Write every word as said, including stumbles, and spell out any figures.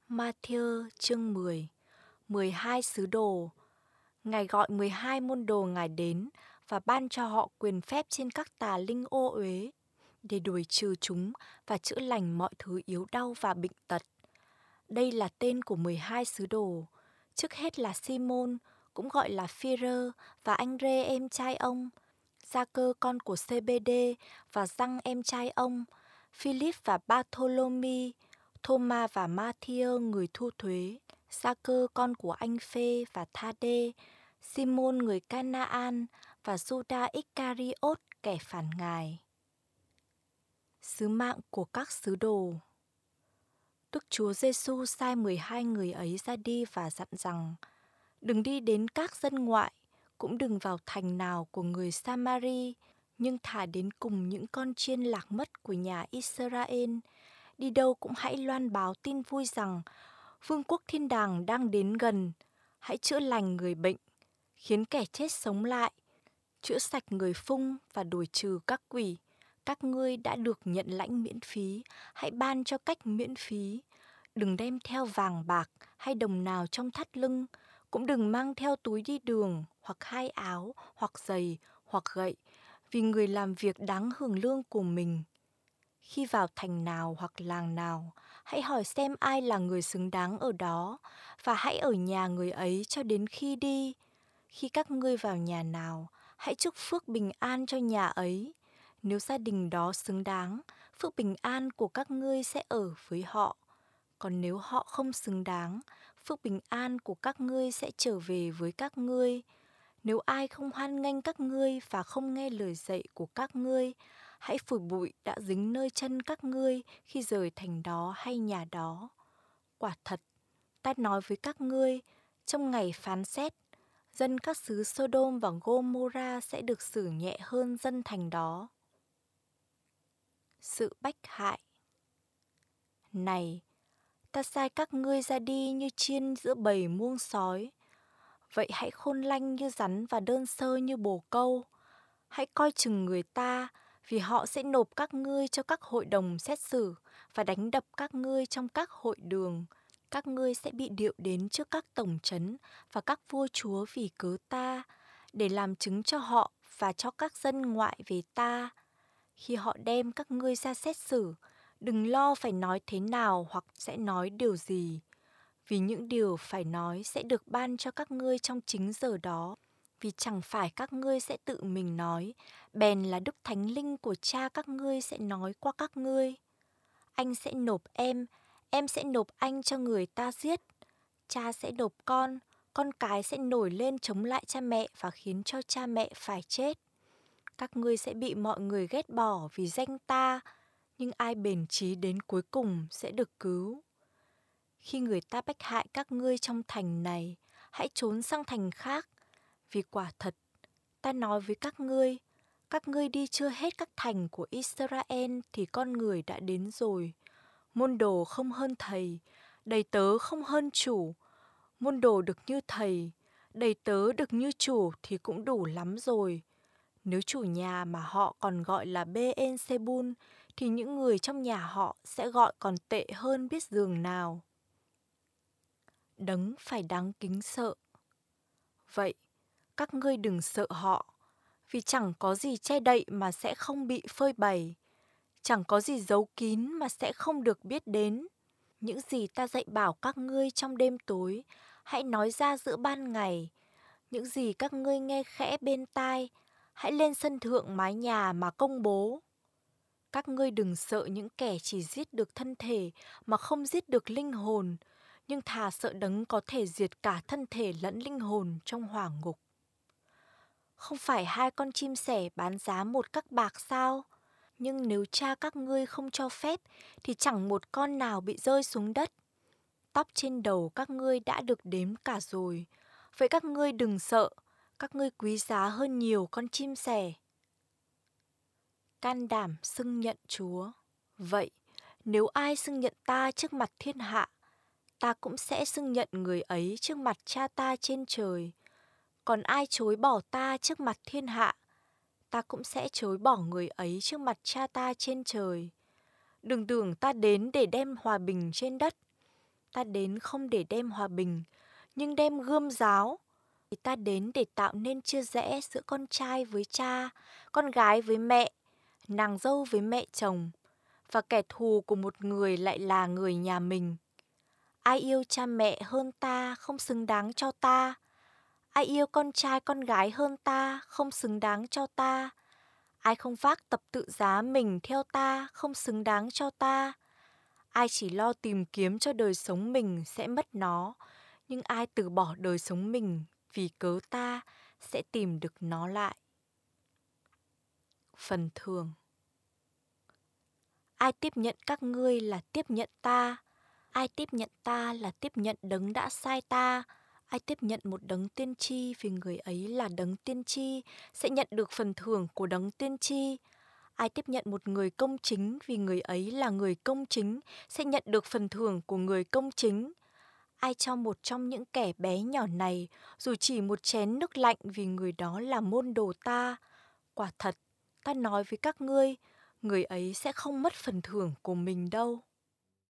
Ma-thi-ơ chương mười. mười hai sứ đồ. Ngài gọi mười hai môn đồ Ngài đến và ban cho họ quyền phép trên các tà linh ô uế để đuổi trừ chúng và chữa lành mọi thứ yếu đau và bệnh tật. Đây là tên của mười hai sứ đồ. Trước hết là Si-môn, cũng gọi là Phi-rơ, và anh Rê em trai ông, Gia-cơ con của Xê-bê-đê và Răng em trai ông, Phi-líp và Ba-thô-lô-mi, Thô-ma và Ma-thi-ơ người thu thuế, Gia-cơ con của anh Phê và Tha-đê, Si-môn người Ca-na-an và Giu-đa Ích-ca-ri-ốt kẻ phản Ngài. Sứ mạng của các sứ đồ. Đức Chúa Giêsu sai mười hai người ấy ra đi và dặn rằng: đừng đi đến các dân ngoại, cũng đừng vào thành nào của người Sa-ma-ri, nhưng thà đến cùng những con chiên lạc mất của nhà Israel. Đi đâu cũng hãy loan báo tin vui rằng Vương quốc thiên đàng đang đến gần. Hãy chữa lành người bệnh, khiến kẻ chết sống lại, chữa sạch người phung và đuổi trừ các quỷ. Các ngươi đã được nhận lãnh miễn phí, hãy ban cho cách miễn phí. Đừng đem theo vàng bạc hay đồng nào trong thắt lưng, cũng đừng mang theo túi đi đường, hoặc hai áo, hoặc giày, hoặc gậy, vì người làm việc đáng hưởng lương của mình. Khi vào thành nào hoặc làng nào, hãy hỏi xem ai là người xứng đáng ở đó, và hãy ở nhà người ấy cho đến khi đi. Khi các ngươi vào nhà nào, hãy chúc phước bình an cho nhà ấy. Nếu gia đình đó xứng đáng, phước bình an của các ngươi sẽ ở với họ. Còn nếu họ không xứng đáng, phước bình an của các ngươi sẽ trở về với các ngươi. Nếu ai không hoan nghênh các ngươi và không nghe lời dạy của các ngươi, hãy phủi bụi đã dính nơi chân các ngươi khi rời thành đó hay nhà đó. Quả thật, ta nói với các ngươi, trong ngày phán xét, dân các xứ Sodom và Gomora sẽ được xử nhẹ hơn dân thành đó. Sự bách hại. Này, ta sai các ngươi ra đi như chiên giữa bầy muông sói. Vậy hãy khôn lanh như rắn và đơn sơ như bồ câu. Hãy coi chừng người ta, vì họ sẽ nộp các ngươi cho các hội đồng xét xử và đánh đập các ngươi trong các hội đường. Các ngươi sẽ bị điệu đến trước các tổng trấn và các vua chúa vì cớ ta, để làm chứng cho họ và cho các dân ngoại về ta. Khi họ đem các ngươi ra xét xử, đừng lo phải nói thế nào hoặc sẽ nói điều gì, vì những điều phải nói sẽ được ban cho các ngươi trong chính giờ đó. Vì chẳng phải các ngươi sẽ tự mình nói, bèn là Đức Thánh Linh của cha các ngươi sẽ nói qua các ngươi. Anh sẽ nộp em, em sẽ nộp anh cho người ta giết. Cha sẽ nộp con, con cái sẽ nổi lên chống lại cha mẹ và khiến cho cha mẹ phải chết. Các ngươi sẽ bị mọi người ghét bỏ vì danh ta, nhưng ai bền chí đến cuối cùng sẽ được cứu. Khi người ta bách hại các ngươi trong thành này, hãy trốn sang thành khác. Vì quả thật, ta nói với các ngươi, các ngươi đi chưa hết các thành của Israel thì con người đã đến rồi. Môn đồ không hơn thầy, đầy tớ không hơn chủ. Môn đồ được như thầy, đầy tớ được như chủ thì cũng đủ lắm rồi. Nếu chủ nhà mà họ còn gọi là Bê-en-sê-bun, thì những người trong nhà họ sẽ gọi còn tệ hơn biết giường nào. Đấng phải đáng kính sợ. Vậy, các ngươi đừng sợ họ, vì chẳng có gì che đậy mà sẽ không bị phơi bày, chẳng có gì giấu kín mà sẽ không được biết đến. Những gì ta dạy bảo các ngươi trong đêm tối, hãy nói ra giữa ban ngày. Những gì các ngươi nghe khẽ bên tai, hãy lên sân thượng mái nhà mà công bố. Các ngươi đừng sợ những kẻ chỉ giết được thân thể mà không giết được linh hồn, nhưng thà sợ Đấng có thể diệt cả thân thể lẫn linh hồn trong hỏa ngục. Không phải hai con chim sẻ bán giá một các bạc sao? Nhưng nếu cha các ngươi không cho phép, thì chẳng một con nào bị rơi xuống đất. Tóc trên đầu các ngươi đã được đếm cả rồi. Vậy các ngươi đừng sợ, các ngươi quý giá hơn nhiều con chim sẻ. Can đảm xưng nhận Chúa. Vậy, nếu ai xưng nhận ta trước mặt thiên hạ, ta cũng sẽ xưng nhận người ấy trước mặt cha ta trên trời. Còn ai chối bỏ ta trước mặt thiên hạ, ta cũng sẽ chối bỏ người ấy trước mặt cha ta trên trời. Đừng tưởng ta đến để đem hòa bình trên đất. Ta đến không để đem hòa bình, nhưng đem gươm giáo. Thì ta đến để tạo nên chia rẽ giữa con trai với cha, con gái với mẹ, nàng dâu với mẹ chồng, và kẻ thù của một người lại là người nhà mình. Ai yêu cha mẹ hơn ta không xứng đáng cho ta. Ai yêu con trai con gái hơn ta không xứng đáng cho ta. Ai không vác tập tự giá mình theo ta không xứng đáng cho ta. Ai chỉ lo tìm kiếm cho đời sống mình sẽ mất nó, nhưng ai từ bỏ đời sống mình vì cớ ta sẽ tìm được nó lại. Phần thưởng. Ai tiếp nhận các ngươi là tiếp nhận ta. Ai tiếp nhận ta là tiếp nhận đấng đã sai ta. Ai tiếp nhận một đấng tiên tri vì người ấy là đấng tiên tri sẽ nhận được phần thưởng của đấng tiên tri. Ai tiếp nhận một người công chính vì người ấy là người công chính sẽ nhận được phần thưởng của người công chính. Ai cho một trong những kẻ bé nhỏ này dù chỉ một chén nước lạnh vì người đó là môn đồ ta, quả thật, ta nói với các ngươi, người ấy sẽ không mất phần thưởng của mình đâu.